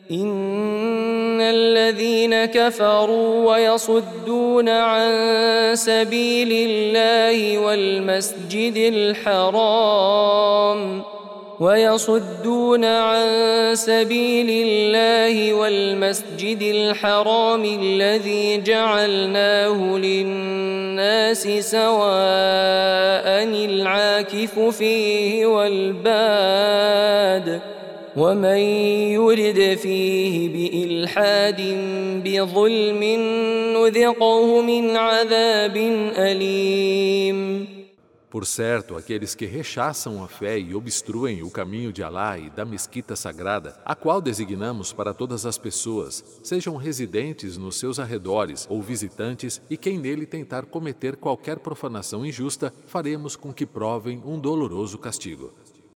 إن الذين كفروا ويصدون عن سبيل الله والمسجد الحرام الذي جعلناه للناس سواء العاكف فيه والباد ومن يرد فيه بإلحاد بظلم نذقه من عذاب أليم. Por certo, aqueles que rechaçam a fé e obstruem o caminho de Alá e da mesquita sagrada, a qual designamos para todas as pessoas, sejam residentes nos seus arredores ou visitantes, e quem nele tentar cometer qualquer profanação injusta, faremos com que provem um doloroso castigo.